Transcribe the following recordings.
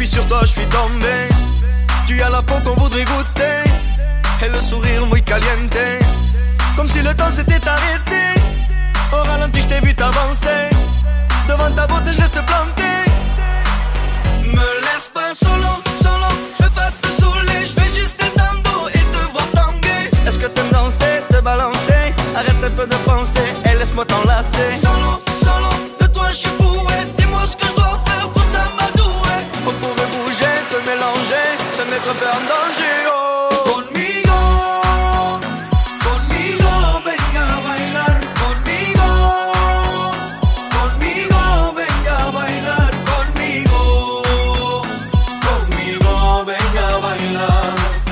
puis sur toi je suis tombé. Tu as la peau qu'on voudrait goûter et le sourire muy caliente, comme si le temps s'était arrêté. Au ralenti je t'ai vu t'avancer, devant ta beauté je laisse te planter. Me laisse pas solo, solo, je vais pas te saouler, je vais juste être dans le dos et te voir tanguer. Est-ce que t'aimes danser, te balancer? Arrête un peu de penser et laisse-moi t'enlacer. Solo, solo, de toi je suis fou, ouais. Dis-moi ce que je dois faire pour t'amadouer. On pourrait bouger, se mélanger, se mettre un peu en danger, oh. Conmigo, conmigo, venga a bailar. Conmigo, conmigo, venga a bailar. Conmigo, conmigo, venga a bailar.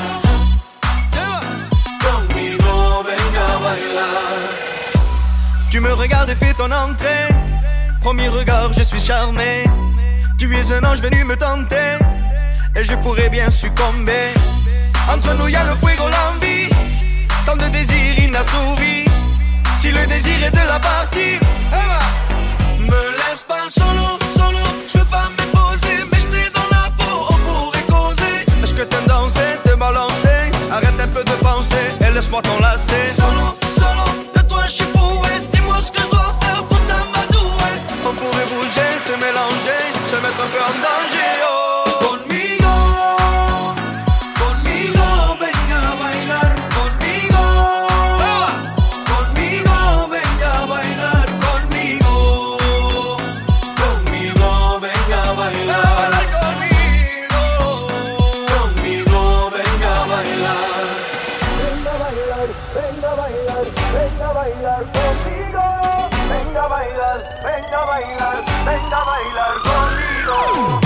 Conmigo, venga a bailar. Tu me regardes et fais ton entrée. Premier regard, je suis charmé. Tu es un ange venu me tenter et je pourrais bien succomber. Entre nous y'a le fuego, l'envie, tant de désirs inassouvis. Si le désir est de la partie, me laisse pas solo, solo. Je veux pas m'imposer, mais j'étais dans la peau, on pourrait causer. Est-ce que t'aimes danser, te balancer? Arrête un peu de penser et laisse-moi t'enlacer. Solo, solo, de toi je suis fou, ouais. Dis-moi ce que je dois faire pour t'amadouer. On pourrait bouger, se mélanger, se mettre un peu en danger, oh. Conmigo, conmigo, venga a bailar. Conmigo, conmigo, venga a bailar. Conmigo, conmigo, venga a bailar. Conmigo, conmigo, venga a bailar. Venga a bailar, venga a bailar, venga a bailar conmigo. Venga a bailar, venga a bailar, venga a bailar conmigo.